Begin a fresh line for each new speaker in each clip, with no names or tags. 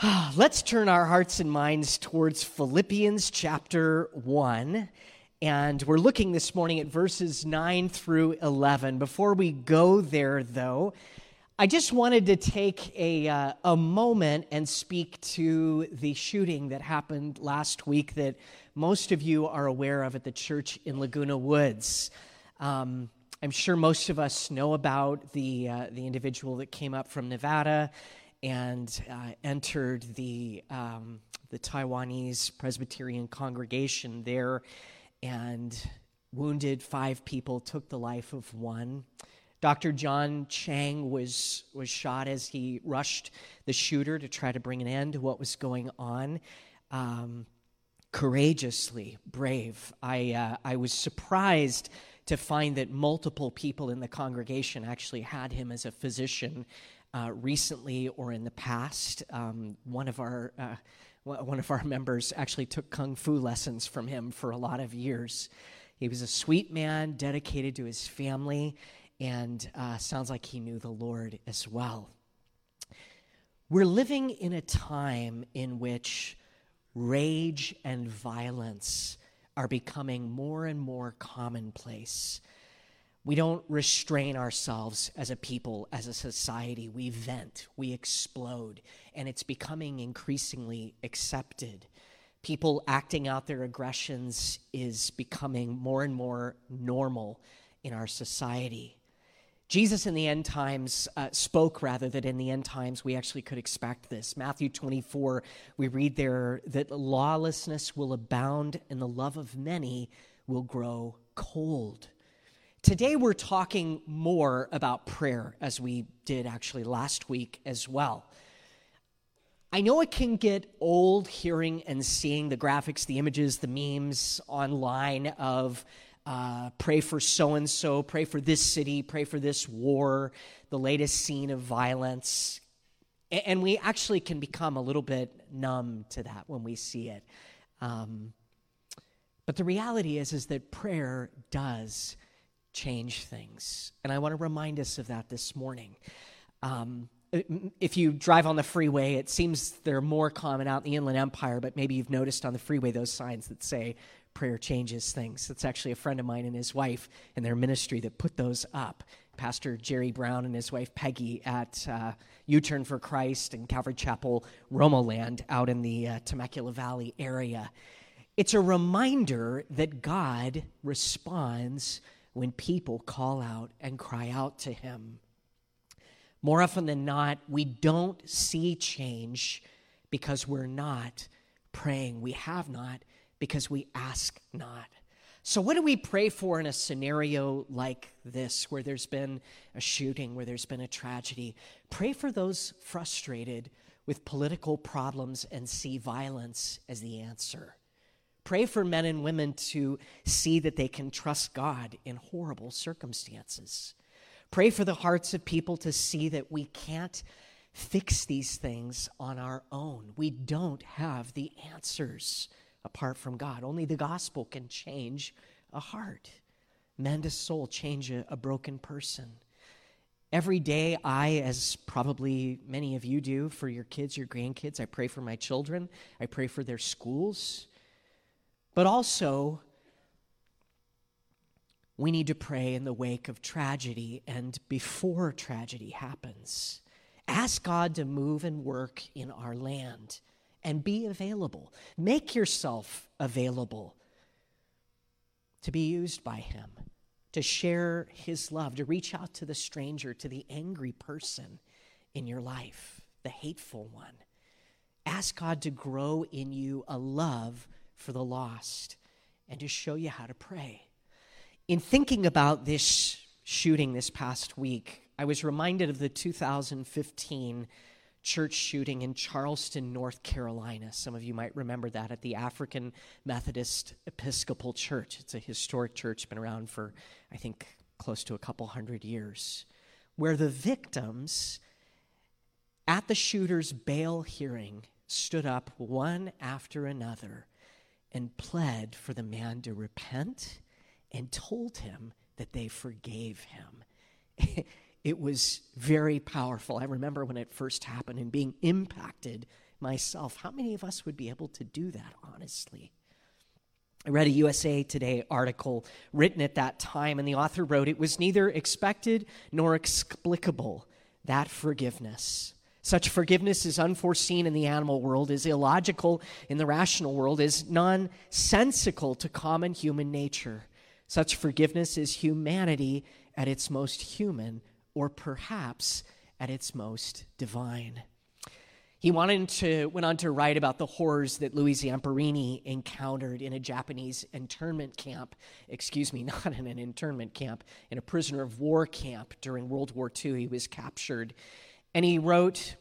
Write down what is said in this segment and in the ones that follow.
Let's turn our hearts and minds towards Philippians chapter 1. And we're looking this morning at verses 9 through 11. Before we go there, though, I just wanted to take a moment and speak to the shooting that happened last week that most of you are aware of at the church in Laguna Woods. I'm sure most of us know about the individual that came up from Nevada and entered the Taiwanese Presbyterian congregation there and wounded 5 people, took the life of 1. Dr. John Chang was shot as he rushed the shooter to try to bring an end to what was going on. Courageously brave. I was surprised to find that multiple people in the congregation actually had him as a physician recently or in the past. One of our members actually took kung fu lessons from him for a lot of years. He was a sweet man, dedicated to his family, and sounds like he knew the Lord as well. We're living in a time in which rage and violence are becoming more and more commonplace. We don't restrain ourselves as a people, as a society. We vent, we explode, and it's becoming increasingly accepted. People acting out their aggressions is becoming more and more normal in our society. Jesus in the end times spoke rather that in the end times we actually could expect this. Matthew 24, we read there that lawlessness will abound and the love of many will grow cold. Today we're talking more about prayer, as we did actually last week as well. I know it can get old hearing and seeing the graphics, the images, the memes online of pray for so-and-so, pray for this city, pray for this war, the latest scene of violence. And we actually can become a little bit numb to that when we see it. But the reality is that prayer does change things. And I want to remind us of that this morning. If you drive on the freeway, it seems they're more common out in the Inland Empire, but maybe you've noticed on the freeway those signs that say, prayer changes things. It's actually a friend of mine and his wife in their ministry that put those up. Pastor Jerry Brown and his wife Peggy at U-Turn for Christ and Calvary Chapel, Romoland out in the Temecula Valley area. It's a reminder that God responds when people call out and cry out to him. More often than not, we don't see change because we're not praying. We have not because we ask not. So what do we pray for in a scenario like this, where there's been a shooting, where there's been a tragedy? Pray for those frustrated with political problems and see violence as the answer. Pray for men and women to see that they can trust God in horrible circumstances. Pray for the hearts of people to see that we can't fix these things on our own. We don't have the answers apart from God. Only the gospel can change a heart, mend a soul, change a broken person. Every day I, as probably many of you do for your kids, your grandkids, I pray for my children. I pray for their schools. But also, we need to pray in the wake of tragedy and before tragedy happens. Ask God to move and work in our land and be available. Make yourself available to be used by him, to share his love, to reach out to the stranger, to the angry person in your life, the hateful one. Ask God to grow in you a love for the lost and to show you how to pray. In thinking about this shooting this past week, I was reminded of the 2015 church shooting in Charleston, North Carolina. Some of you might remember that at the African Methodist Episcopal Church. It's a historic church, been around for, I think, close to a couple hundred years, where the victims at the shooter's bail hearing stood up one after another and pled for the man to repent and told him that they forgave him. It was very powerful. I remember when it first happened and being impacted myself. How many of us would be able to do that, honestly? I read a USA Today article written at that time, and the author wrote, "It was neither expected nor explicable, that forgiveness. Such forgiveness is unforeseen in the animal world, is illogical in the rational world, is nonsensical to common human nature. Such forgiveness is humanity at its most human, or perhaps at its most divine." He went on to write about the horrors that Louis Zamperini encountered in a Japanese internment camp, not in an internment camp, in a prisoner of war camp during World War II. He was captured. And he wrote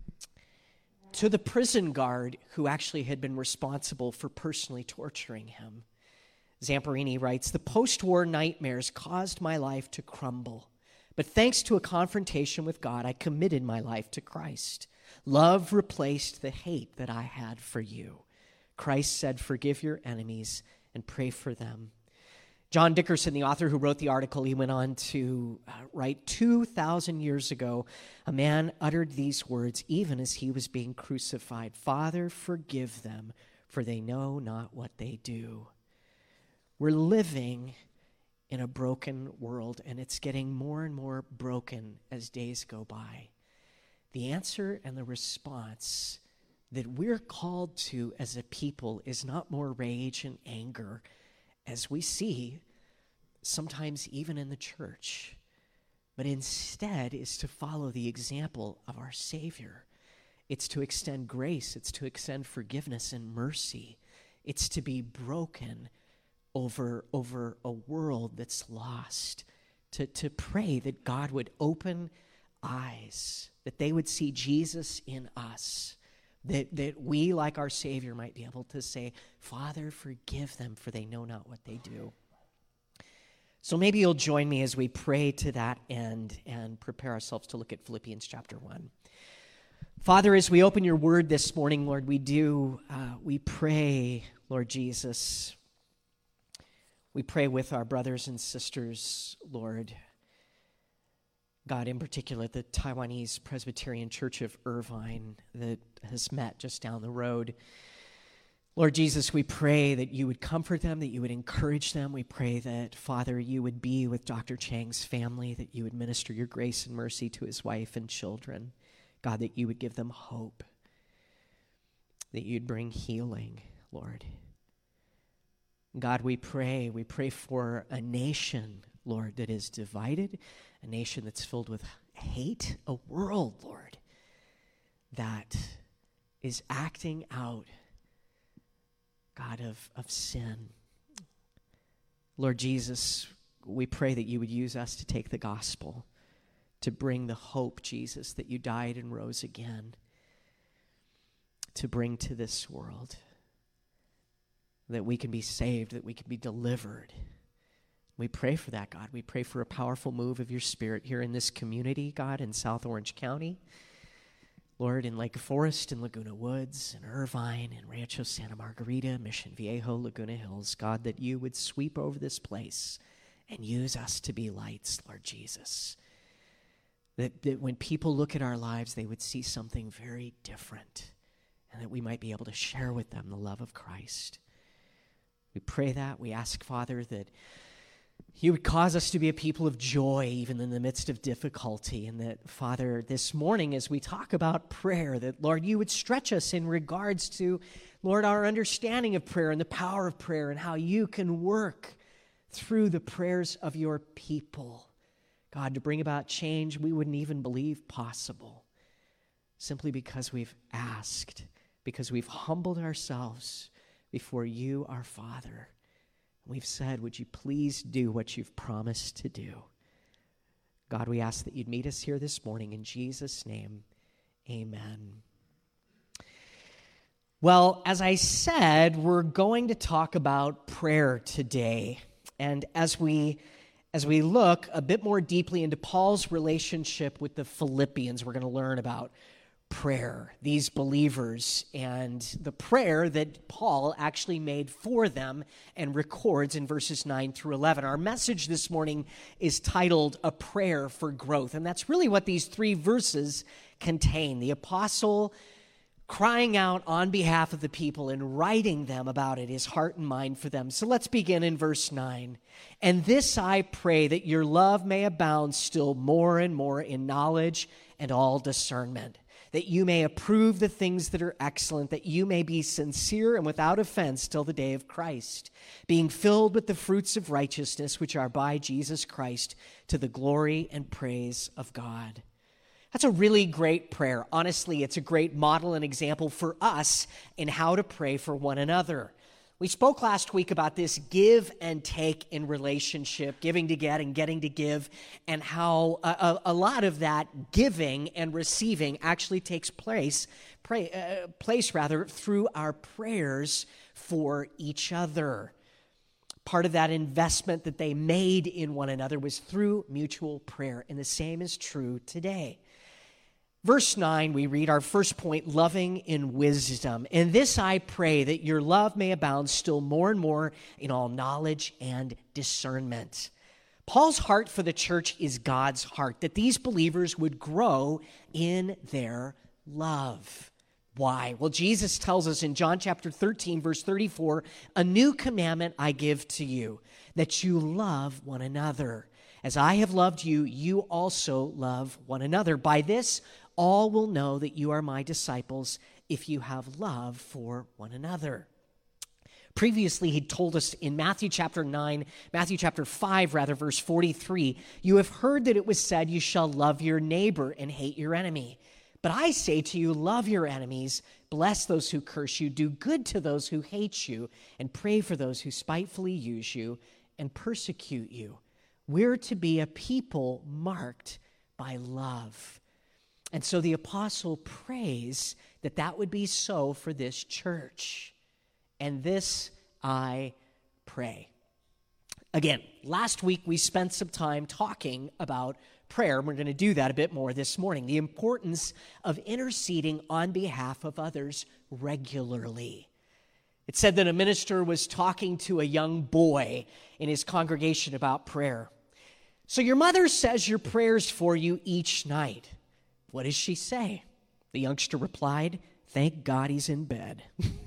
to the prison guard who actually had been responsible for personally torturing him. Zamperini writes, "The post-war nightmares caused my life to crumble. But thanks to a confrontation with God, I committed my life to Christ. Love replaced the hate that I had for you. Christ said, 'Forgive your enemies and pray for them.'" John Dickerson, the author who wrote the article, he went on to write, 2,000 years ago, a man uttered these words even as he was being crucified, "Father, forgive them, for they know not what they do." We're living in a broken world, and it's getting more and more broken as days go by. The answer and the response that we're called to as a people is not more rage and anger, as we see sometimes even in the church, but instead is to follow the example of our Savior. It's to extend grace. It's to extend forgiveness and mercy. It's to be broken over a world that's lost, to pray that God would open eyes, that they would see Jesus in us, that we, like our Savior, might be able to say, "Father, forgive them, for they know not what they do." So maybe you'll join me as we pray to that end and prepare ourselves to look at Philippians chapter 1. Father, as we open your word this morning, Lord, we pray, Lord Jesus, we pray with our brothers and sisters, Lord, God, in particular, the Taiwanese Presbyterian Church of Irvine that has met just down the road. Lord Jesus, we pray that you would comfort them, that you would encourage them. We pray that, Father, you would be with Dr. Chang's family, that you would minister your grace and mercy to his wife and children. God, that you would give them hope, that you'd bring healing, Lord. God, we pray for a nation, Lord, that is divided, a nation that's filled with hate, a world, Lord, that is acting out, God, of sin. Lord Jesus, we pray that you would use us to take the gospel, to bring the hope, Jesus, that you died and rose again, to bring to this world, that we can be saved, that we can be delivered. We pray for that, God. We pray for a powerful move of your Spirit here in this community, God, in South Orange County. Lord, in Lake Forest, in Laguna Woods, in Irvine, in Rancho Santa Margarita, Mission Viejo, Laguna Hills, God, that you would sweep over this place and use us to be lights, Lord Jesus. That when people look at our lives, they would see something very different, and that we might be able to share with them the love of Christ. We pray that. We ask, Father, that you would cause us to be a people of joy even in the midst of difficulty, and that, Father, this morning as we talk about prayer, that, Lord, you would stretch us in regards to, Lord, our understanding of prayer and the power of prayer and how you can work through the prayers of your people, God, to bring about change we wouldn't even believe possible, simply because we've asked, because we've humbled ourselves before you, our Father. We've said, would you please do what you've promised to do? God, we ask that you'd meet us here this morning. In Jesus' name, amen. Well, as I said, we're going to talk about prayer today. And as we look a bit more deeply into Paul's relationship with the Philippians, we're going to learn about prayer, these believers, and the prayer that Paul actually made for them and records in verses 9 through 11. Our message this morning is titled A Prayer for Growth, and that's really what these three verses contain. The apostle crying out on behalf of the people and writing them about it, his heart and mind for them. So let's begin in verse 9. And this I pray, that your love may abound still more and more in knowledge and all discernment, that you may approve the things that are excellent, that you may be sincere and without offense till the day of Christ, being filled with the fruits of righteousness which are by Jesus Christ, to the glory and praise of God. That's a really great prayer. Honestly, it's a great model and example for us in how to pray for one another. We spoke last week about this give and take in relationship, giving to get and getting to give, and how a lot of that giving and receiving actually takes place through our prayers for each other. Part of that investment that they made in one another was through mutual prayer, and the same is true today. Verse 9, we read our first point, loving in wisdom. In this I pray, that your love may abound still more and more in all knowledge and discernment. Paul's heart for the church is God's heart, that these believers would grow in their love. Why? Well, Jesus tells us in John chapter 13, verse 34, a new commandment I give to you, that you love one another. As I have loved you, you also love one another. By this, all will know that you are my disciples if you have love for one another. Previously, he told us in Matthew chapter 5, verse 43, you have heard that it was said, you shall love your neighbor and hate your enemy. But I say to you, love your enemies, bless those who curse you, do good to those who hate you, and pray for those who spitefully use you and persecute you. We're to be a people marked by love. And so the apostle prays that that would be so for this church. And this I pray. Again, last week we spent some time talking about prayer. We're going to do that a bit more this morning. The importance of interceding on behalf of others regularly. It said that a minister was talking to a young boy in his congregation about prayer. So your mother says your prayers for you each night. What does she say? The youngster replied, thank God he's in bed.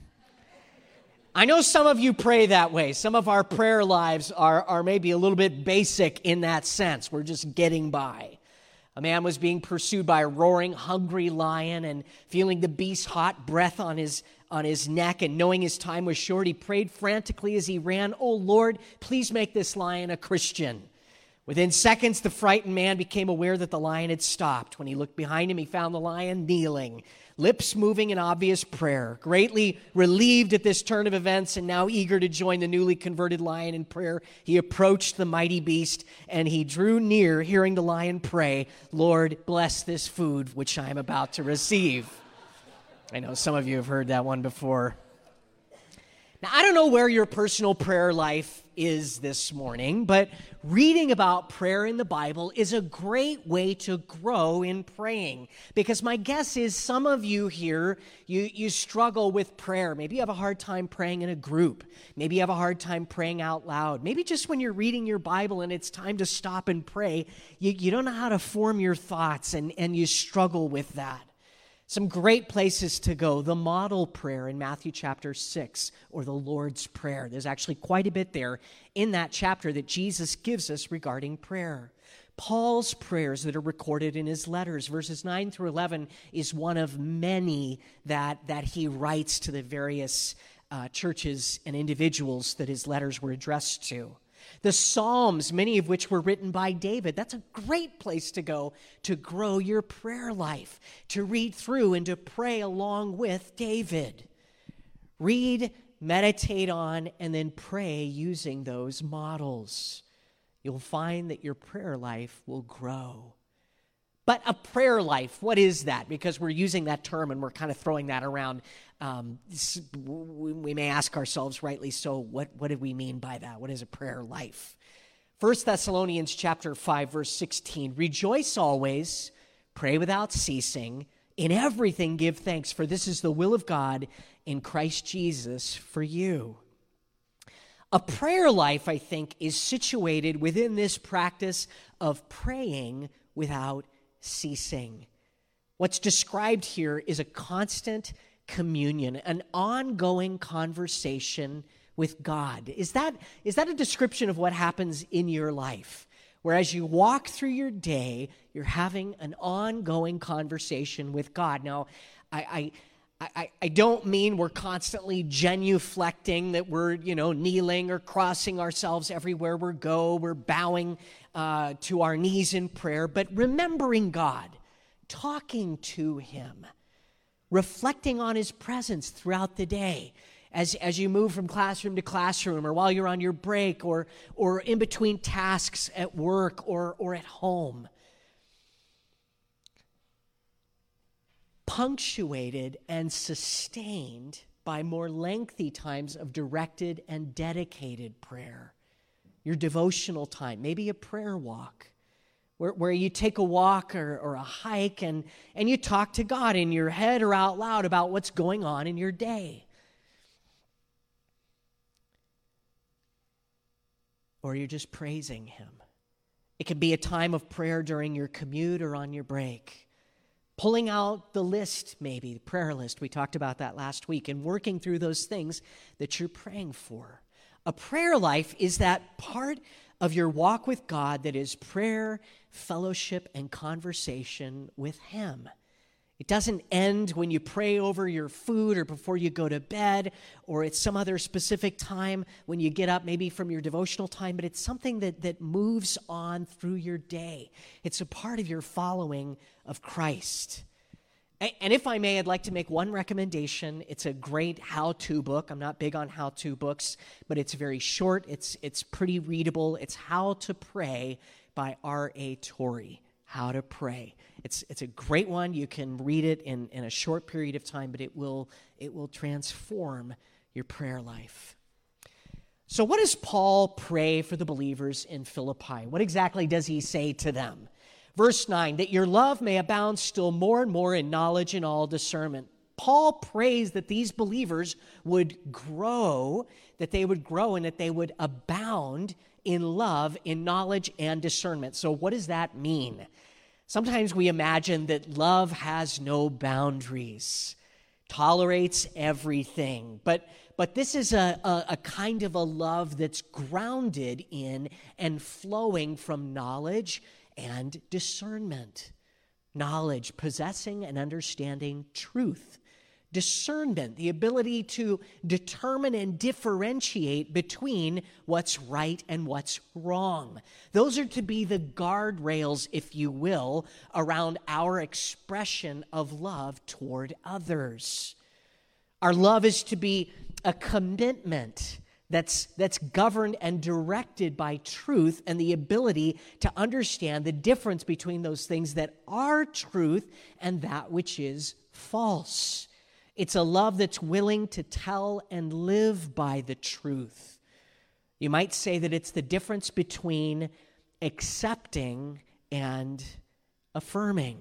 I know some of you pray that way. Some of our prayer lives are maybe a little bit basic in that sense. We're just getting by. A man was being pursued by a roaring, hungry lion, and feeling the beast's hot breath on his neck and knowing his time was short, he prayed frantically as he ran, oh Lord, please make this lion a Christian. Within seconds, the frightened man became aware that the lion had stopped. When he looked behind him, he found the lion kneeling, lips moving in obvious prayer. Greatly relieved at this turn of events and now eager to join the newly converted lion in prayer, he approached the mighty beast and he drew near, hearing the lion pray, Lord, bless this food which I am about to receive. I know some of you have heard that one before. Now, I don't know where your personal prayer life is this morning, but reading about prayer in the Bible is a great way to grow in praying. Because my guess is some of you here, you struggle with prayer. Maybe you have a hard time praying in a group. Maybe you have a hard time praying out loud. Maybe just when you're reading your Bible and it's time to stop and pray, you don't know how to form your thoughts and you struggle with that. Some great places to go. The model prayer in Matthew chapter 6, or the Lord's Prayer. There's actually quite a bit there in that chapter that Jesus gives us regarding prayer. Paul's prayers that are recorded in his letters, verses 9 through 11, is one of many that he writes to the various churches and individuals that his letters were addressed to. The Psalms, many of which were written by David, that's a great place to go to grow your prayer life, to read through and to pray along with David. Read, meditate on, and then pray using those models. You'll find that your prayer life will grow. But a prayer life, what is that? Because we're using that term and we're kind of throwing that around. We may ask ourselves, rightly so, what do we mean by that? What is a prayer life? 1 Thessalonians chapter 5, verse 16, rejoice always, pray without ceasing, in everything give thanks, for this is the will of God in Christ Jesus for you. A prayer life, I think, is situated within this practice of praying without ceasing. What's described here is a constant, communion, an ongoing conversation with God. Is that a description of what happens in your life? Where as you walk through your day, you're having an ongoing conversation with God. Now, I don't mean we're constantly genuflecting, that we're, kneeling or crossing ourselves everywhere we go. We're bowing to our knees in prayer, but remembering God, talking to Him, reflecting on His presence throughout the day. As you move from classroom to classroom, or while you're on your break, or in between tasks at work or at home. Punctuated and sustained by more lengthy times of directed and dedicated prayer. Your devotional time, maybe a prayer walk, where you take a walk or a hike and you talk to God in your head or out loud about what's going on in your day. Or you're just praising Him. It can be a time of prayer during your commute or on your break. Pulling out the list, maybe, the prayer list. We talked about that last week, and working through those things that you're praying for. A prayer life is that part of your walk with God that is prayer, fellowship, and conversation with Him. It doesn't end when you pray over your food or before you go to bed, or it's some other specific time when you get up, maybe from your devotional time, but it's something that moves on through your day. It's a part of your following of Christ. And if I may, I'd like to make one recommendation. It's a great how-to book. I'm not big on how-to books, but it's very short. It's pretty readable. It's How to Pray by R.A. Torrey. How to Pray. It's a great one. You can read it in a short period of time, but it will transform your prayer life. So what does Paul pray for the believers in Philippi? What exactly does he say to them? Verse 9, that your love may abound still more and more in knowledge and all discernment. Paul prays that these believers would grow, and that they would abound in love, in knowledge, and discernment. So what does that mean? Sometimes we imagine that love has no boundaries, tolerates everything. But this is a kind of a love that's grounded in and flowing from knowledge and discernment. Knowledge, possessing and understanding truth. Discernment, the ability to determine and differentiate between what's right and what's wrong. Those are to be the guardrails, if you will, around our expression of love toward others. Our love is to be a commitment that's governed and directed by truth and the ability to understand the difference between those things that are truth and that which is false. It's a love that's willing to tell and live by the truth. You might say that it's the difference between accepting and affirming.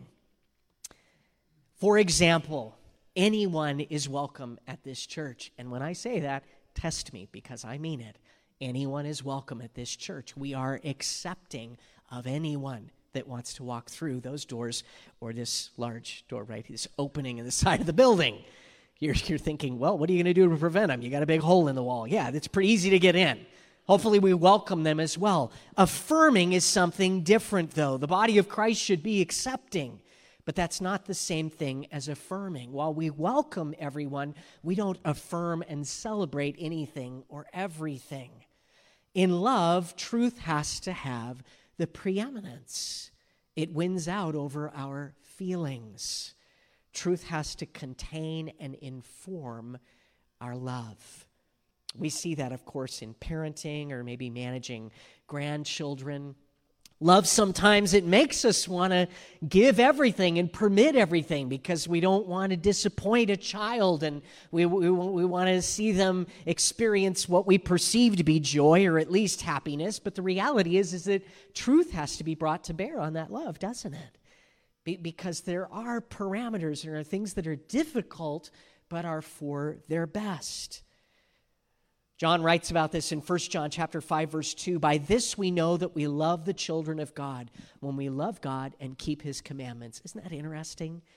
For example, anyone is welcome at this church. And when I say that, test me, because I mean it. Anyone is welcome at this church. We are accepting of anyone that wants to walk through those doors, or this large door right here, this opening in the side of the building. You're thinking, well, what are you going to do to prevent them? You got a big hole in the wall. Yeah, it's pretty easy to get in. Hopefully we welcome them as well. Affirming is something different, though. The body of Christ should be accepting, but that's not the same thing as affirming. While we welcome everyone, we don't affirm and celebrate anything or everything. In love, truth has to have the preeminence. It wins out over our feelings. Truth has to contain and inform our love. We see that, of course, in parenting or maybe managing grandchildren. Love, sometimes it makes us want to give everything and permit everything because we don't want to disappoint a child, and we want to see them experience what we perceive to be joy or at least happiness. But the reality is that truth has to be brought to bear on that love, doesn't it? Because there are parameters, there are things that are difficult but are for their best. John writes about this in 1 John chapter 5, verse 2. By this we know that we love the children of God, when we love God and keep His commandments. Isn't that interesting?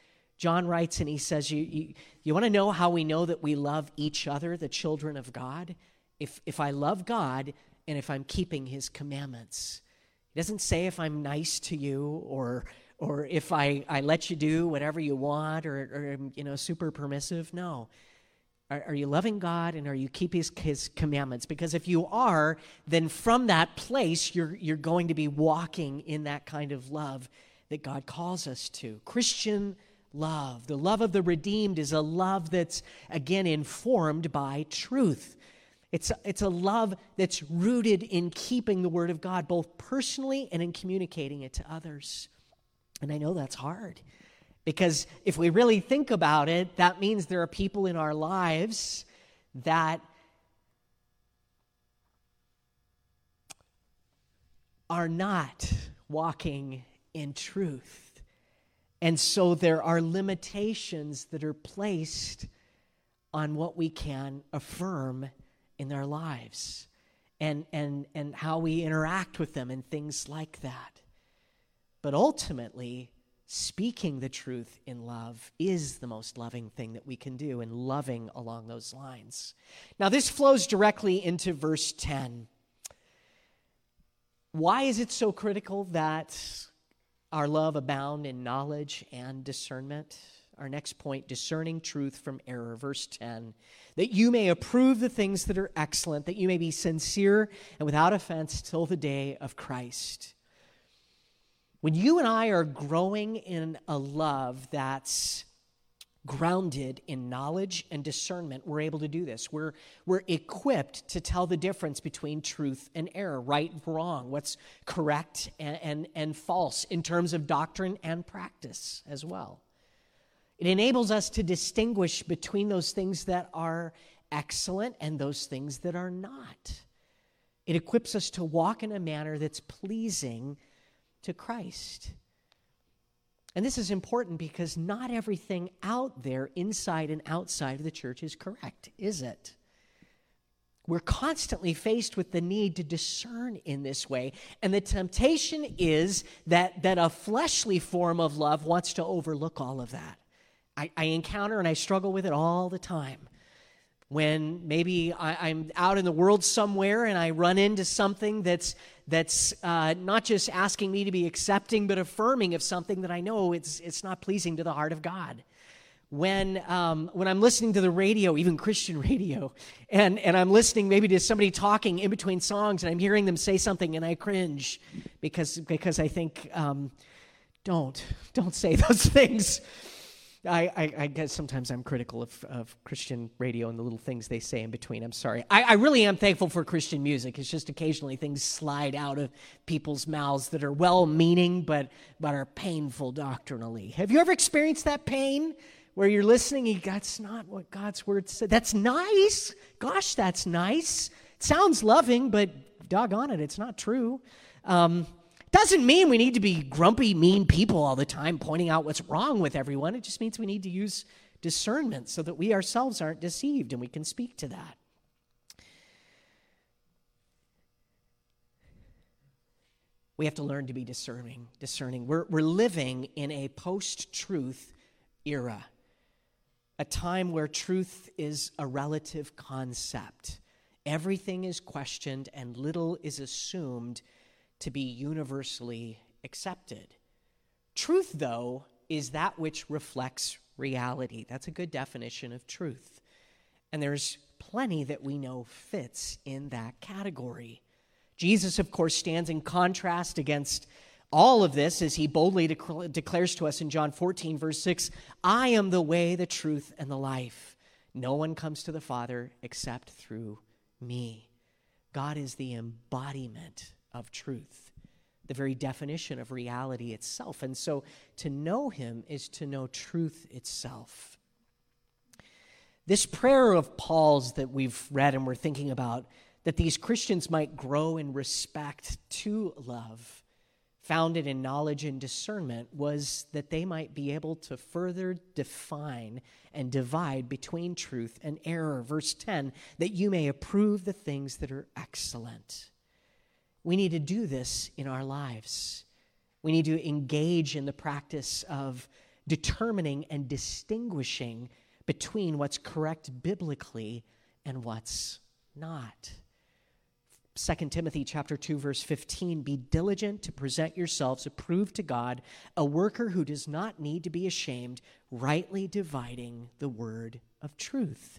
John writes and he says, you want to know how we know that we love each other, the children of God? If I love God and if I'm keeping his commandments. He doesn't say if I'm nice to you or if I let you do whatever you want or super permissive. No. Are you loving God and are you keeping his commandments? Because if you are, then from that place, you're going to be walking in that kind of love that God calls us to. Christian love, the love of the redeemed, is a love that's, again, informed by truth. It's a love that's rooted in keeping the Word of God, both personally and in communicating it to others. And I know that's hard, because if we really think about it, that means there are people in our lives that are not walking in truth. And so there are limitations that are placed on what we can affirm in their lives and how we interact with them and things like that. But ultimately, speaking the truth in love is the most loving thing that we can do, and loving along those lines. Now, this flows directly into verse 10. Why is it so critical that our love abound in knowledge and discernment? Our next point, discerning truth from error, verse 10. That you may approve the things that are excellent, that you may be sincere and without offense till the day of Christ. When you and I are growing in a love that's grounded in knowledge and discernment, we're able to do this. We're equipped to tell the difference between truth and error, right and wrong, what's correct and false in terms of doctrine and practice as well. It enables us to distinguish between those things that are excellent and those things that are not. It equips us to walk in a manner that's pleasing to Christ. And this is important because not everything out there, inside and outside of the church, is correct, is it? We're constantly faced with the need to discern in this way. And the temptation is that a fleshly form of love wants to overlook all of that. I encounter and I struggle with it all the time. When maybe I'm out in the world somewhere and I run into something that's not just asking me to be accepting, but affirming of something that I know it's not pleasing to the heart of God. When I'm listening to the radio, even Christian radio, and I'm listening maybe to somebody talking in between songs, and I'm hearing them say something, and I cringe because I think, don't say those things. I guess sometimes I'm critical of Christian radio and the little things they say in between. I'm sorry. I really am thankful for Christian music. It's just occasionally things slide out of people's mouths that are well-meaning but are painful doctrinally. Have you ever experienced that pain where you're listening and that's not what God's word said? That's nice. Gosh, that's nice. It sounds loving, but doggone it, it's not true. Doesn't mean we need to be grumpy, mean people all the time pointing out what's wrong with everyone. It just means we need to use discernment so that we ourselves aren't deceived and we can speak to that. We have to learn to be discerning. We're living in a post-truth era, a time where truth is a relative concept. Everything is questioned and little is assumed to be universally accepted. Truth, though, is that which reflects reality. That's a good definition of truth. And there's plenty that we know fits in that category. Jesus, of course, stands in contrast against all of this as he boldly declares to us in John 14, verse 6, I am the way, the truth, and the life. No one comes to the Father except through me. God is the embodiment of truth, the very definition of reality itself. And so to know him is to know truth itself. This prayer of Paul's that we've read and we're thinking about, that these Christians might grow in respect to love, founded in knowledge and discernment, was that they might be able to further define and divide between truth and error. Verse 10, that you may approve the things that are excellent. We need to do this in our lives. We need to engage in the practice of determining and distinguishing between what's correct biblically and what's not. 2 Timothy chapter 2, verse 15, be diligent to present yourselves approved to God, a worker who does not need to be ashamed, rightly dividing the word of truth.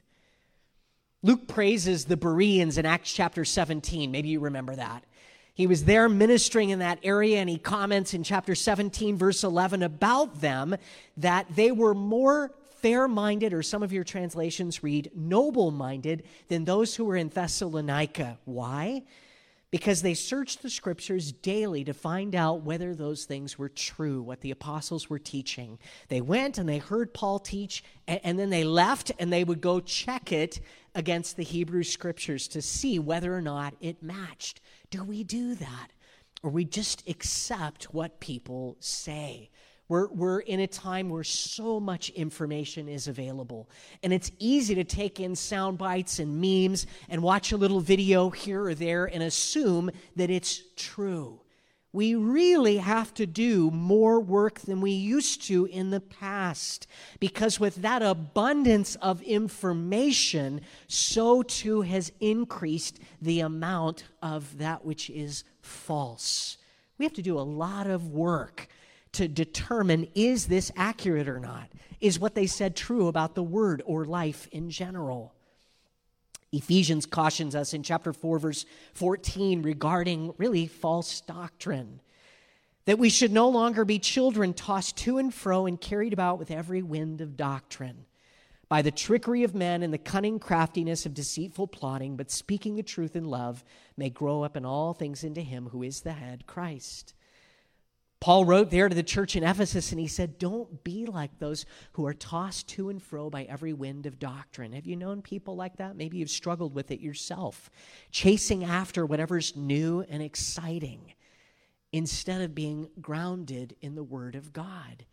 Luke praises the Bereans in Acts chapter 17. Maybe you remember that. He was there ministering in that area, and he comments in chapter 17, verse 11, about them that they were more fair-minded, or some of your translations read noble-minded, than those who were in Thessalonica. Why? Because they searched the scriptures daily to find out whether those things were true, what the apostles were teaching. They went and they heard Paul teach, and then they left, and they would go check it against the Hebrew scriptures to see whether or not it matched. Do we do that? Or we just accept what people say? We're in a time where so much information is available, and it's easy to take in sound bites and memes and watch a little video here or there and assume that it's true. We really have to do more work than we used to in the past, because with that abundance of information, so too has increased the amount of that which is false. We have to do a lot of work to determine, is this accurate or not? Is what they said true about the word or life in general? Ephesians cautions us in chapter 4, verse 14 regarding really false doctrine, that we should no longer be children tossed to and fro and carried about with every wind of doctrine, by the trickery of men and the cunning craftiness of deceitful plotting, but speaking the truth in love may grow up in all things into him who is the head, Christ. Paul wrote there to the church in Ephesus, and he said, don't be like those who are tossed to and fro by every wind of doctrine. Have you known people like that? Maybe you've struggled with it yourself, chasing after whatever's new and exciting instead of being grounded in the Word of God.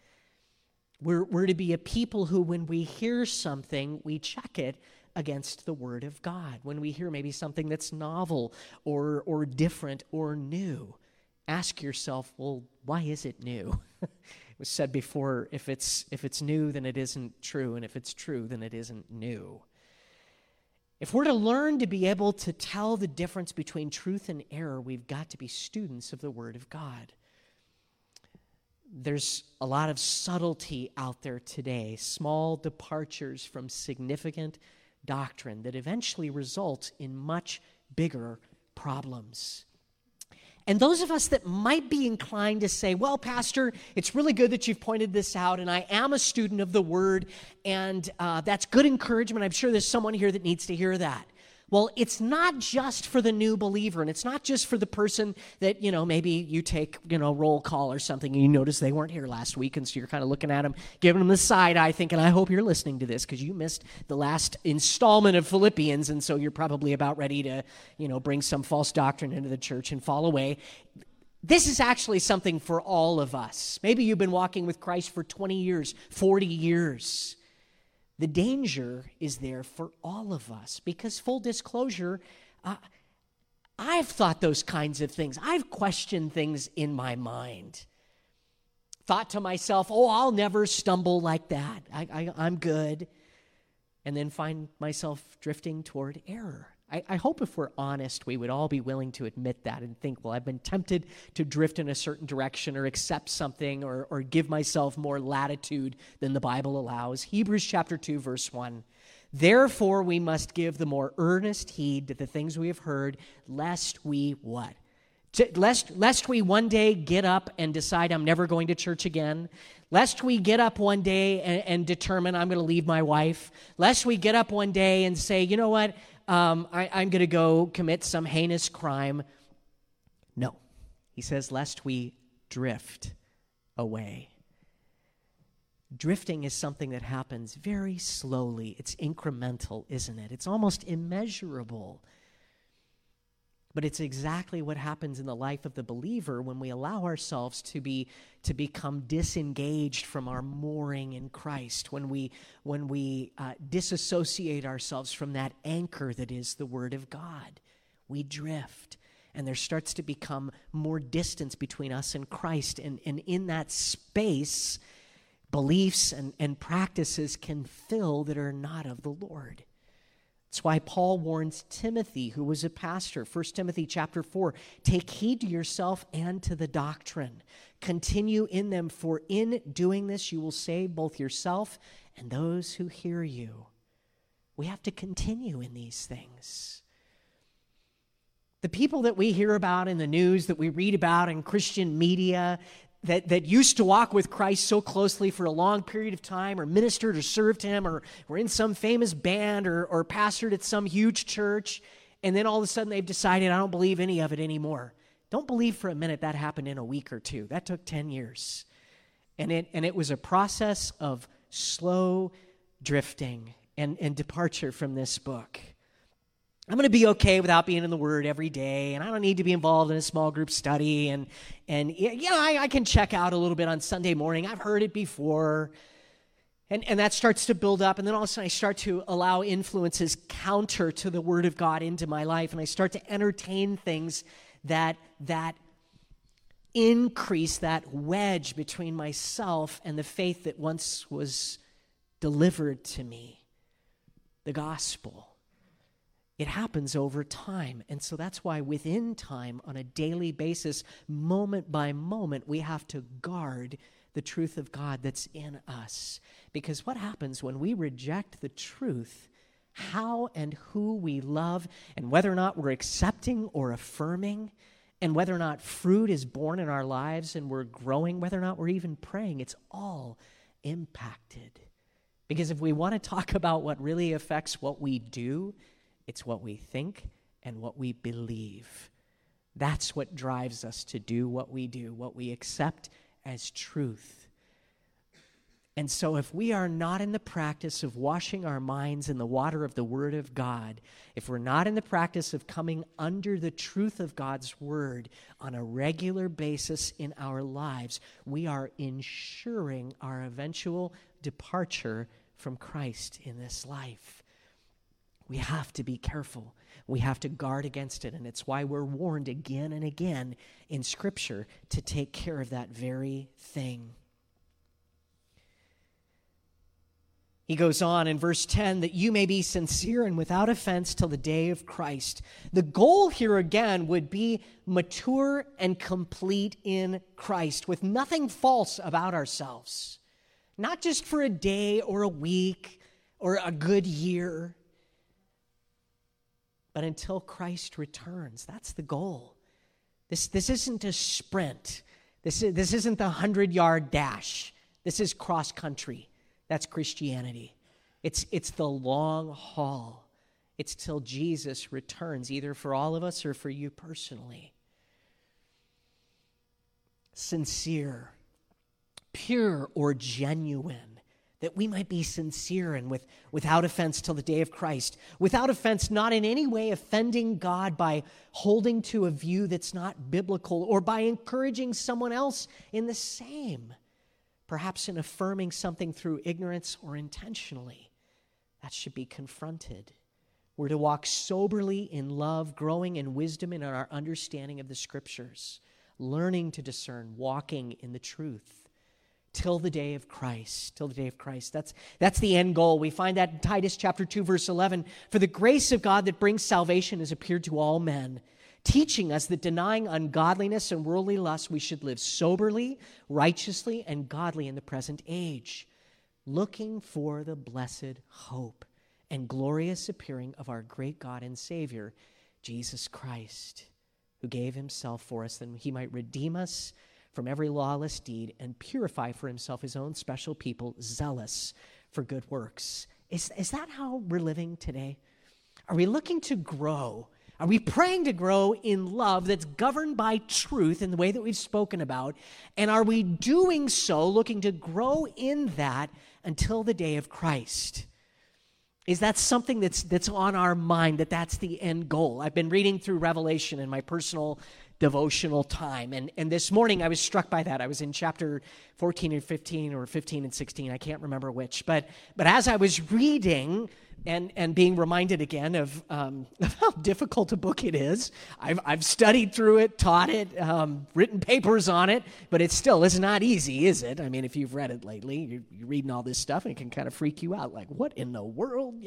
We're to be a people who, when we hear something, we check it against the Word of God. When we hear maybe something that's novel or different or new, ask yourself, well, why is it new? It was said before, if it's new, then it isn't true, and if it's true, then it isn't new. If we're to learn to be able to tell the difference between truth and error, we've got to be students of the Word of God. There's a lot of subtlety out there today, small departures from significant doctrine that eventually result in much bigger problems. And those of us that might be inclined to say, well, Pastor, it's really good that you've pointed this out, and I am a student of the Word, and that's good encouragement. I'm sure there's someone here that needs to hear that. Well, it's not just for the new believer, and it's not just for the person that, maybe you take, roll call or something, and you notice they weren't here last week, and so you're kind of looking at them, giving them the side eye, thinking, I hope you're listening to this, because you missed the last installment of Philippians, and so you're probably about ready to, bring some false doctrine into the church and fall away. This is actually something for all of us. Maybe you've been walking with Christ for 20 years, 40 years. The danger is there for all of us because, full disclosure, I've thought those kinds of things. I've questioned things in my mind. Thought to myself, I'll never stumble like that. I'm good. And then find myself drifting toward error. I hope if we're honest, we would all be willing to admit that and think, well, I've been tempted to drift in a certain direction or accept something or give myself more latitude than the Bible allows. Hebrews chapter 2, verse 1. Therefore, we must give the more earnest heed to the things we have heard, lest we what? Lest we one day get up and decide I'm never going to church again. Lest we get up one day and determine I'm going to leave my wife. Lest we get up one day and say, you know what? I'm going to go commit some heinous crime. No. He says, lest we drift away. Drifting is something that happens very slowly. It's incremental, isn't it? It's almost immeasurable. But it's exactly what happens in the life of the believer when we allow ourselves to become disengaged from our mooring in Christ, when we disassociate ourselves from that anchor that is the Word of God. We drift, and there starts to become more distance between us and Christ. And in that space, beliefs and practices can fill that are not of the Lord. That's why Paul warns Timothy, who was a pastor, 1 Timothy chapter 4, take heed to yourself and to the doctrine. Continue in them, for in doing this you will save both yourself and those who hear you. We have to continue in these things. The people that we hear about in the news, that we read about in Christian media, that used to walk with Christ so closely for a long period of time, or ministered or served him, or were in some famous band, or pastored at some huge church, and then all of a sudden they've decided, I don't believe any of it anymore. Don't believe for a minute that happened in a week or two. That took 10 years. And it was a process of slow drifting and departure from this book. I'm going to be okay without being in the Word every day, and I don't need to be involved in a small group study, and I can check out a little bit on Sunday morning. I've heard it before, and that starts to build up, and then all of a sudden I start to allow influences counter to the Word of God into my life, and I start to entertain things that increase that wedge between myself and the faith that once was delivered to me, the gospel. It happens over time, and so that's why within time, on a daily basis, moment by moment, we have to guard the truth of God that's in us. Because what happens when we reject the truth, how and who we love, and whether or not we're accepting or affirming, and whether or not fruit is born in our lives and we're growing, whether or not we're even praying, it's all impacted. Because if we want to talk about what really affects what we do, it's what we think and what we believe. That's what drives us to do what we do, what we accept as truth. And so if we are not in the practice of washing our minds in the water of the Word of God, if we're not in the practice of coming under the truth of God's Word on a regular basis in our lives, we are ensuring our eventual departure from Christ in this life. We have to be careful. We have to guard against it, and it's why we're warned again and again in Scripture to take care of that very thing. He goes on in verse 10, that you may be sincere and without offense till the day of Christ. The goal here again would be mature and complete in Christ, with nothing false about ourselves. Not just for a day or a week or a good year, but until Christ returns. That's the goal. This isn't a sprint. This isn't the 100-yard dash. This is cross country. That's Christianity. It's the long haul. It's till Jesus returns, either for all of us or for you personally. Sincere, pure, or genuine. That we might be sincere and without offense till the day of Christ. Without offense, not in any way offending God by holding to a view that's not biblical, or by encouraging someone else in the same. Perhaps in affirming something through ignorance or intentionally. That should be confronted. We're to walk soberly in love, growing in wisdom in our understanding of the Scriptures, learning to discern, walking in the truth. Till the day of Christ. Till the day of Christ. That's the end goal. We find that in Titus chapter 2, verse 11. For the grace of God that brings salvation has appeared to all men, teaching us that denying ungodliness and worldly lust, we should live soberly, righteously, and godly in the present age, looking for the blessed hope and glorious appearing of our great God and Savior, Jesus Christ, who gave himself for us that he might redeem us from every lawless deed and purify for himself his own special people, zealous for good works. Is that how we're living today? Are we looking to grow? Are we praying to grow in love that's governed by truth in the way that we've spoken about? And are we doing so, looking to grow in that until the day of Christ? Is that something that's on our mind, that's the end goal? I've been reading through Revelation in my personal devotional time. And this morning I was struck by that. I was in chapter 14 and 15, or 15 and 16. I can't remember which. But as I was reading and being reminded again of how difficult a book it is. I've studied through it, taught it, written papers on it, but it still is not easy, is it? I mean, if you've read it lately, you're reading all this stuff, and it can kind of freak you out. Like, what in the world,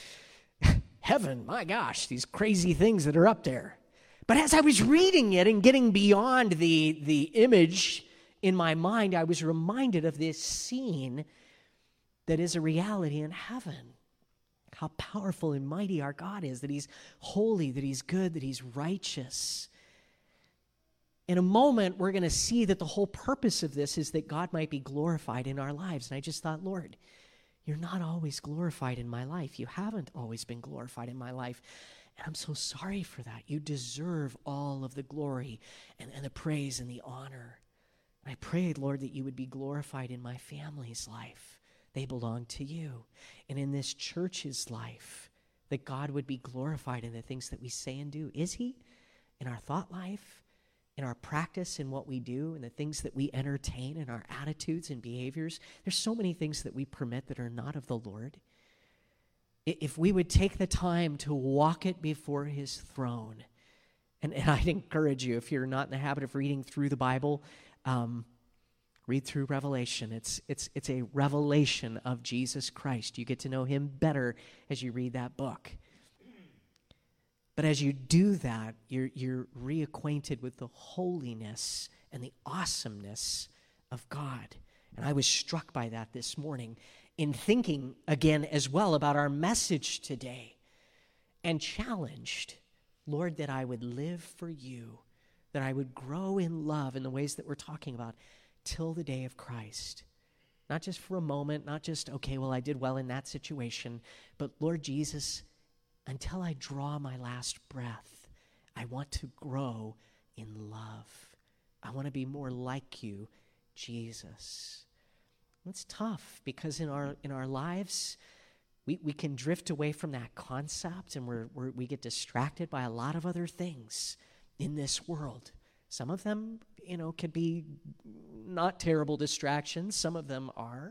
Heaven, my gosh, these crazy things that are up there. But as I was reading it and getting beyond the image in my mind, I was reminded of this scene that is a reality in heaven. How powerful and mighty our God is, that he's holy, that he's good, that he's righteous. In a moment, we're going to see that the whole purpose of this is that God might be glorified in our lives. And I just thought, Lord, you're not always glorified in my life. You haven't always been glorified in my life. And I'm so sorry for that. You deserve all of the glory and the praise and the honor. And I prayed, Lord, that you would be glorified in my family's life. They belong to you. And in this church's life, that God would be glorified in the things that we say and do. Is he? In our thought life, in our practice, in what we do, in the things that we entertain, in our attitudes and behaviors. There's so many things that we permit that are not of the Lord. If we would take the time to walk it before his throne, and I'd encourage you, if you're not in the habit of reading through the Bible, read through Revelation. It's a revelation of Jesus Christ. You get to know him better as you read that book. But as you do that, you're reacquainted with the holiness and the awesomeness of God. And I was struck by that this morning in thinking again as well about our message today, and challenged, Lord, that I would live for you, that I would grow in love in the ways that we're talking about, till the day of Christ. Not just for a moment, not just, okay, well, I did well in that situation, but Lord Jesus, until I draw my last breath, I want to grow in love. I want to be more like you, Jesus. It's tough because in our lives, we can drift away from that concept, and we get distracted by a lot of other things in this world. Some of them, could be not terrible distractions. Some of them are.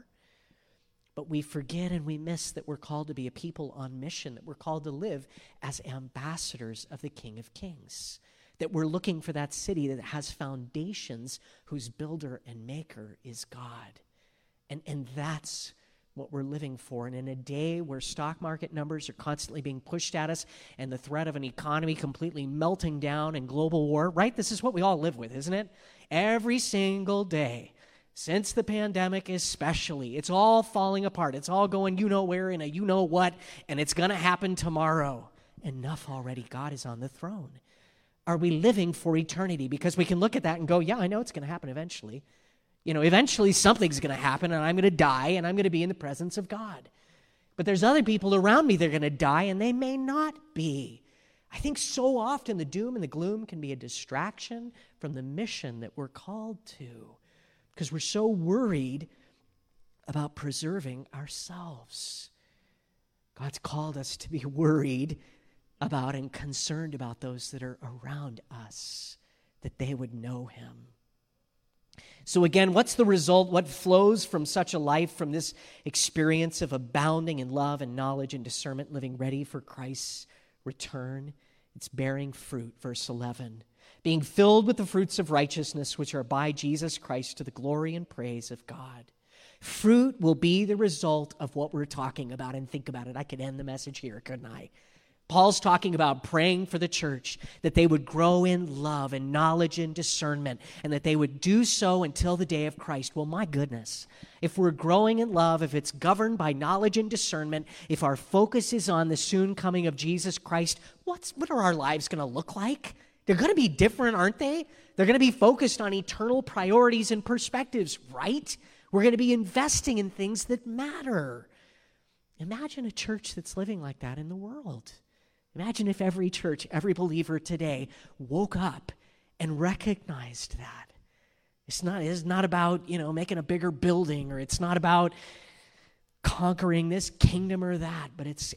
But we forget and we miss that we're called to be a people on mission, that we're called to live as ambassadors of the King of Kings, that we're looking for that city that has foundations, whose builder and maker is God. And that's what we're living for. And in a day where stock market numbers are constantly being pushed at us and the threat of an economy completely melting down and global war, right? This is what we all live with, isn't it? Every single day, since the pandemic especially, it's all falling apart. It's all going you-know-where in a you-know-what, and it's going to happen tomorrow. Enough already. God is on the throne. Are we living for eternity? Because we can look at that and go, yeah, I know it's going to happen eventually. Eventually something's going to happen, and I'm going to die, and I'm going to be in the presence of God. But there's other people around me that are going to die, and they may not be. I think so often the doom and the gloom can be a distraction from the mission that we're called to, because we're so worried about preserving ourselves. God's called us to be worried about and concerned about those that are around us, that they would know him. So again, what's the result? What flows from such a life, from this experience of abounding in love and knowledge and discernment, living ready for Christ's return? It's bearing fruit, verse 11. Being filled with the fruits of righteousness, which are by Jesus Christ, to the glory and praise of God. Fruit will be the result of what we're talking about. And think about it. I could end the message here, couldn't I? Paul's talking about praying for the church, that they would grow in love and knowledge and discernment, and that they would do so until the day of Christ. Well, my goodness, if we're growing in love, if it's governed by knowledge and discernment, if our focus is on the soon coming of Jesus Christ, what are our lives going to look like? They're going to be different, aren't they? They're going to be focused on eternal priorities and perspectives, right? We're going to be investing in things that matter. Imagine a church that's living like that in the world. Imagine if every church, every believer today woke up and recognized that. It's not about, making a bigger building, or it's not about conquering this kingdom or that, but it's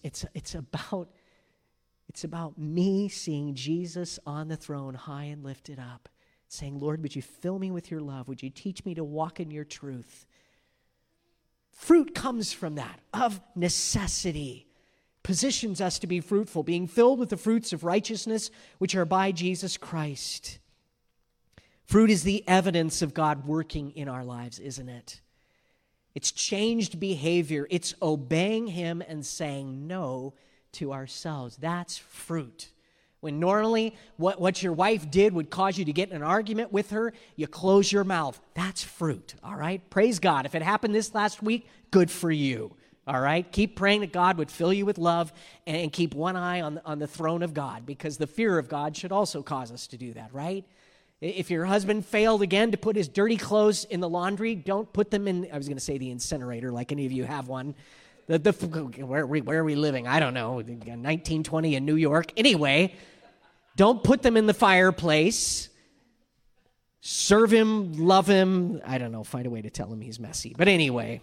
about me seeing Jesus on the throne, high and lifted up, saying, Lord, would you fill me with your love? Would you teach me to walk in your truth? Fruit comes from that, of necessity. positions us to be fruitful, being filled with the fruits of righteousness which are by Jesus Christ. Fruit is the evidence of God working in our lives, isn't it? It's changed behavior. It's obeying Him and saying no to ourselves. That's fruit. When normally what your wife did would cause you to get in an argument with her, you close your mouth. That's fruit, all right? Praise God. If it happened this last week, good for you, all right? Keep praying that God would fill you with love and keep one eye on the throne of God, because the fear of God should also cause us to do that, right? If your husband failed again to put his dirty clothes in the laundry, don't put them in, I was going to say the incinerator, like any of you have one. Where are we living? I don't know, 1920 in New York. Anyway, don't put them in the fireplace. Serve him, love him. I don't know, find a way to tell him he's messy. But anyway,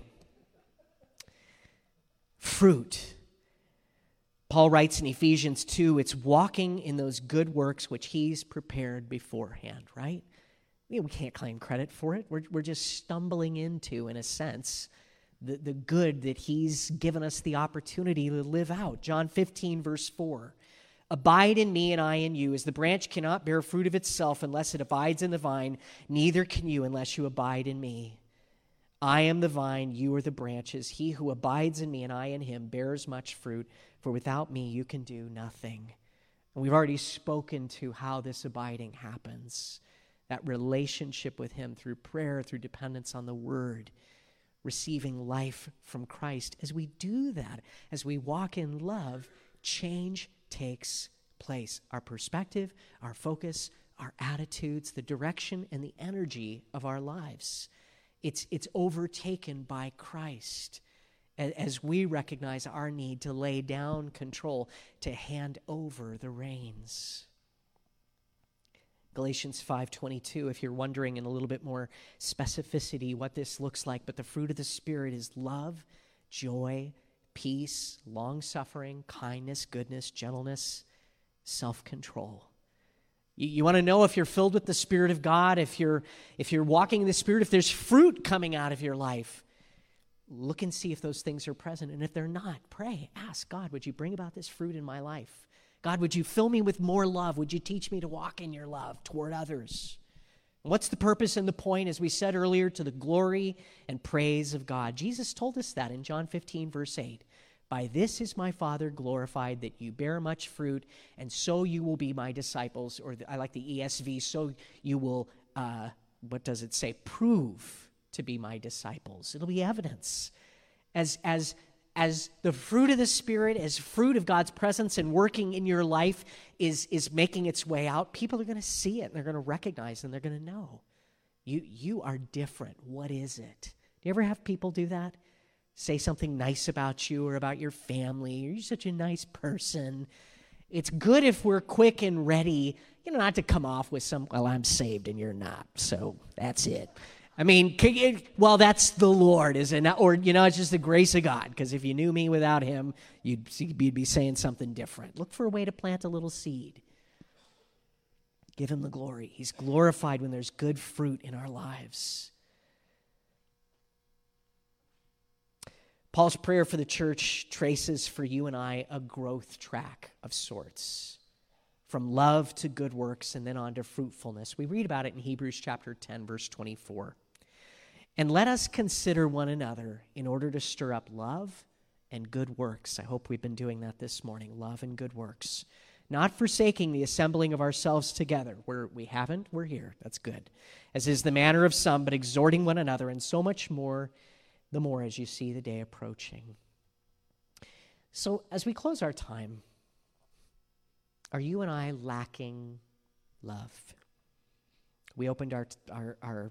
fruit. Paul writes in Ephesians 2, it's walking in those good works which he's prepared beforehand, right? We can't claim credit for it. We're just stumbling into, in a sense, the good that he's given us the opportunity to live out. John 15, verse 4. Abide in me and I in you, as the branch cannot bear fruit of itself unless it abides in the vine, neither can you unless you abide in me. I am the vine, you are the branches. He who abides in me and I in him bears much fruit, for without me you can do nothing. And we've already spoken to how this abiding happens, that relationship with him through prayer, through dependence on the word, receiving life from Christ. As we do that, as we walk in love, change takes place. Our perspective, our focus, our attitudes, the direction and the energy of our lives. It's overtaken by Christ as we recognize our need to lay down control, to hand over the reins. Galatians 5:22, if you're wondering in a little bit more specificity what this looks like, but the fruit of the Spirit is love, joy, peace, long-suffering, kindness, goodness, gentleness, self-control. You want to know if you're filled with the Spirit of God, if you're walking in the Spirit, if there's fruit coming out of your life, look and see if those things are present. And if they're not, pray, ask God, would you bring about this fruit in my life? God, would you fill me with more love? Would you teach me to walk in your love toward others? And what's the purpose and the point, as we said earlier, to the glory and praise of God? Jesus told us that in John 15, verse 8. By this is my Father glorified, that you bear much fruit, and so you will be my disciples. Or I like the ESV, so you will, what does it say? Prove to be my disciples. It'll be evidence. As the fruit of the Spirit, as fruit of God's presence and working in your life is making its way out, people are going to see it, and they're going to recognize, and they're going to know. You are different. What is it? Do you ever have people do that? Say something nice about you or about your family. You're such a nice person. It's good if we're quick and ready, not to come off with well, I'm saved and you're not, so that's it. I mean, well, that's the Lord, isn't it? Or, it's just the grace of God, because if you knew me without him, you'd be saying something different. Look for a way to plant a little seed. Give him the glory. He's glorified when there's good fruit in our lives. Paul's prayer for the church traces for you and I a growth track of sorts, from love to good works and then on to fruitfulness. We read about it in Hebrews chapter 10, verse 24. And let us consider one another in order to stir up love and good works. I hope we've been doing that this morning, love and good works. Not forsaking the assembling of ourselves together. Where we haven't, we're here. That's good. As is the manner of some, but exhorting one another, and so much more, the more as you see the day approaching. So as we close our time, are you and I lacking love? We opened our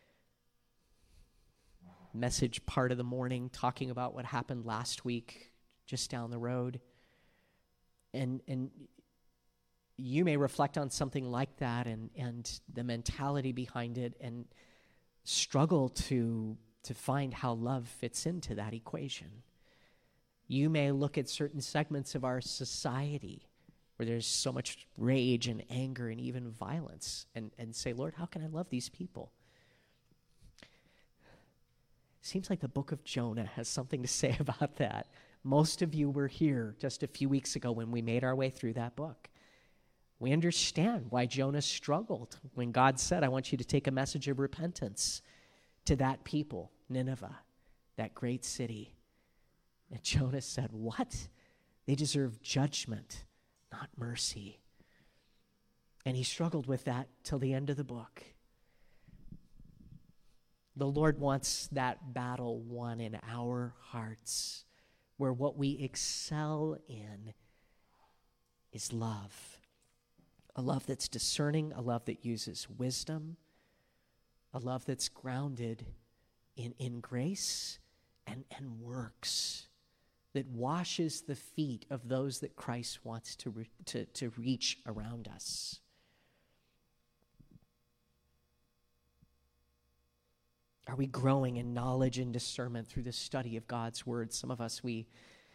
message part of the morning talking about what happened last week just down the road. And you may reflect on something like that and the mentality behind it and struggle to find how love fits into that equation. You may look at certain segments of our society where there's so much rage and anger and even violence and say, Lord, how can I love these people? Seems like the book of Jonah has something to say about that. Most of you were here just a few weeks ago when we made our way through that book. We understand why Jonah struggled when God said, I want you to take a message of repentance to that people, Nineveh, that great city. And Jonah said, what? They deserve judgment, not mercy. And he struggled with that till the end of the book. The Lord wants that battle won in our hearts, where what we excel in is love. A love that's discerning, a love that uses wisdom, a love that's grounded in grace and works, that washes the feet of those that Christ wants to reach around us. Are we growing in knowledge and discernment through the study of God's word? Some of us, we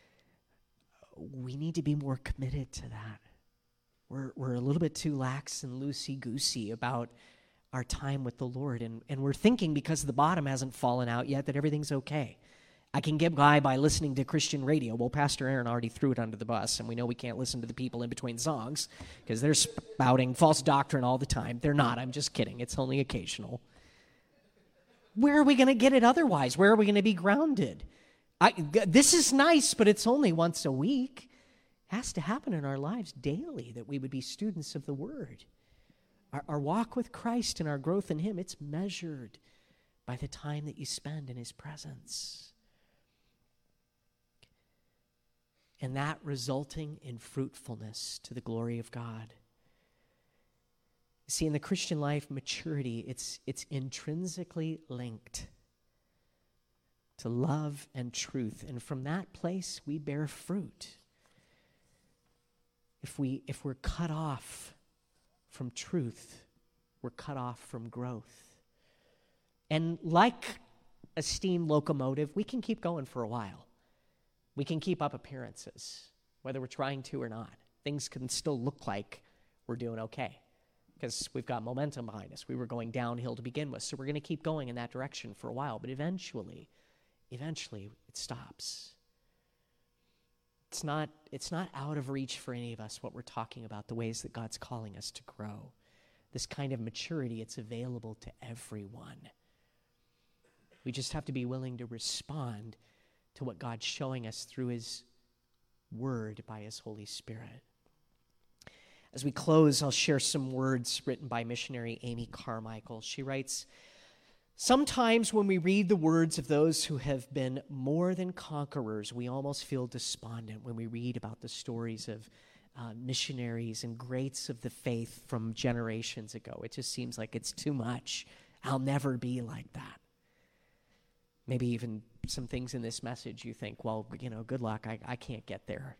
need to be more committed to that. We're a little bit too lax and loosey-goosey about our time with the Lord, and we're thinking because the bottom hasn't fallen out yet that everything's okay. I can get by listening to Christian radio. Well, Pastor Aaron already threw it under the bus, and we know we can't listen to the people in between songs because they're spouting false doctrine all the time. They're not. I'm just kidding. It's only occasional. Where are we going to get it otherwise? Where are we going to be grounded? This is nice, but it's only once a week. It has to happen in our lives daily that we would be students of the Word. Our walk with Christ and our growth in Him, it's measured by the time that you spend in His presence. And that resulting in fruitfulness to the glory of God. See, in the Christian life, maturity, it's intrinsically linked to love and truth. And from that place, we bear fruit. If we're cut off from truth, we're cut off from growth. And like a steam locomotive, we can keep going for a while. We can keep up appearances, whether we're trying to or not. Things can still look like we're doing okay because we've got momentum behind us. We were going downhill to begin with, so we're going to keep going in that direction for a while. But eventually, it stops. It's not out of reach for any of us what we're talking about, the ways that God's calling us to grow. This kind of maturity, it's available to everyone. We just have to be willing to respond to what God's showing us through His Word by His Holy Spirit. As we close, I'll share some words written by missionary Amy Carmichael. She writes, "Sometimes when we read the words of those who have been more than conquerors, we almost feel despondent when we read about the stories of missionaries and greats of the faith from generations ago. It just seems like it's too much. I'll never be like that." Maybe even some things in this message you think, well, good luck, I can't get there.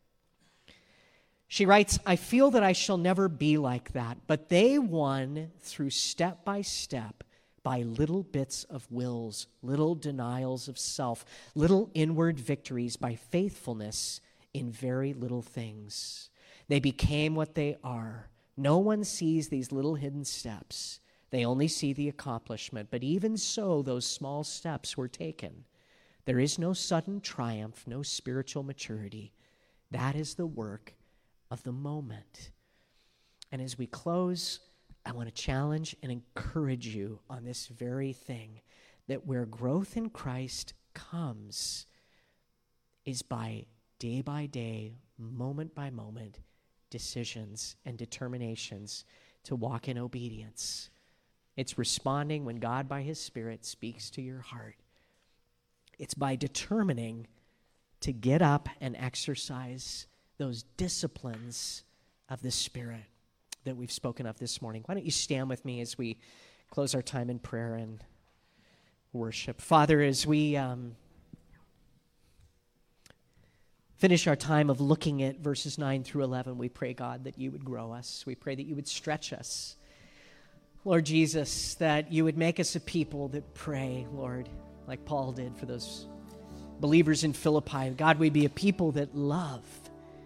She writes, "I feel that I shall never be like that, but they won through step by little bits of wills, little denials of self, little inward victories by faithfulness in very little things. They became what they are. No one sees these little hidden steps. They only see the accomplishment, but even so, those small steps were taken. There is no sudden triumph, no spiritual maturity. That is the work of the moment." And as we close, I want to challenge and encourage you on this very thing, that where growth in Christ comes is by day, moment by moment, decisions and determinations to walk in obedience. It's responding when God by His Spirit speaks to your heart. It's by determining to get up and exercise those disciplines of the Spirit that we've spoken of this morning. Why don't you stand with me as we close our time in prayer and worship. Father, as we finish our time of looking at verses 9 through 11, we pray, God, that you would grow us. We pray that you would stretch us. Lord Jesus, that you would make us a people that pray, Lord, like Paul did for those believers in Philippi. God, we'd be a people that love.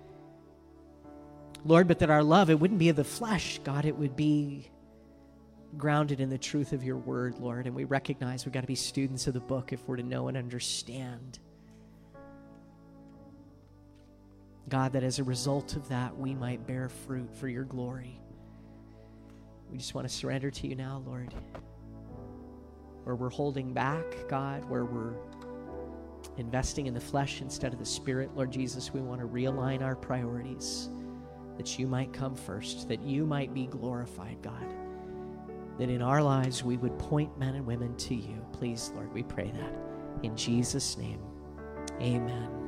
Lord, but that our love, it wouldn't be of the flesh, God, it would be grounded in the truth of your word, Lord, and we recognize we've got to be students of the book if we're to know and understand. God, that as a result of that, we might bear fruit for your glory. We just want to surrender to you now, Lord. Where we're holding back, God, where we're investing in the flesh instead of the spirit, Lord Jesus, we want to realign our priorities, that you might come first, that you might be glorified, God, that in our lives we would point men and women to you. Please, Lord, we pray that in Jesus' name. Amen.